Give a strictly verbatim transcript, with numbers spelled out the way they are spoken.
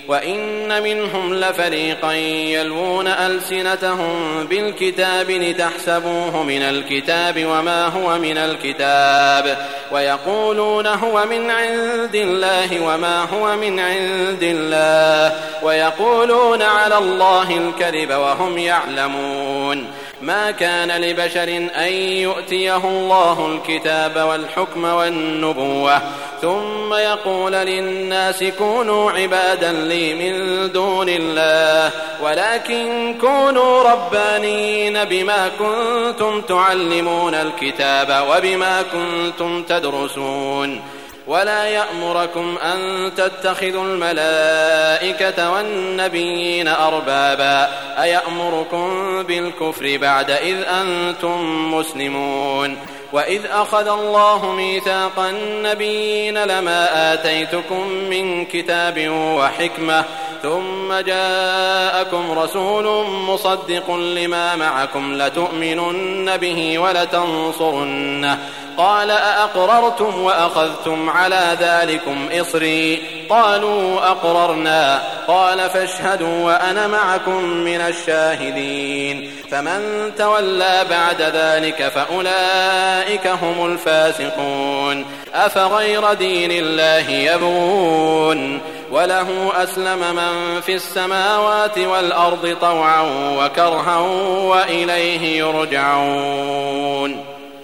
وإن منهم لفريقا يلوون ألسنتهم بالكتاب لتحسبوه من الكتاب وما هو من الكتاب ويقولون هو من عند الله وما هو من عند الله ويقولون على الله الكذب وهم يعلمون. ما كان لبشر أن يؤتيه الله الكتاب والحكم والنبوة ثم يقول للناس كونوا عبادا لي من دون الله ولكن كونوا ربانين بما كنتم تعلمون الكتاب وبما كنتم تدرسون. ولا يأمركم أن تتخذوا الملائكة والنبيين أربابا أيأمركم بالكفر بعد إذ أنتم مسلمون. وإذ أخذ الله ميثاق النبيين لما آتيتكم من كتاب وحكمة ثم جاءكم رسول مصدق لما معكم لتؤمنن به ولتنصرنه قال أأقررتم وأخذتم على ذلكم إصري قالوا أقررنا قال فاشهدوا وأنا معكم من الشاهدين. فمن تولى بعد ذلك فأولئك هم الفاسقون. أفغير دين الله يبغون وله أسلم من في السماوات والأرض طوعا وكرها وإليه يرجعون.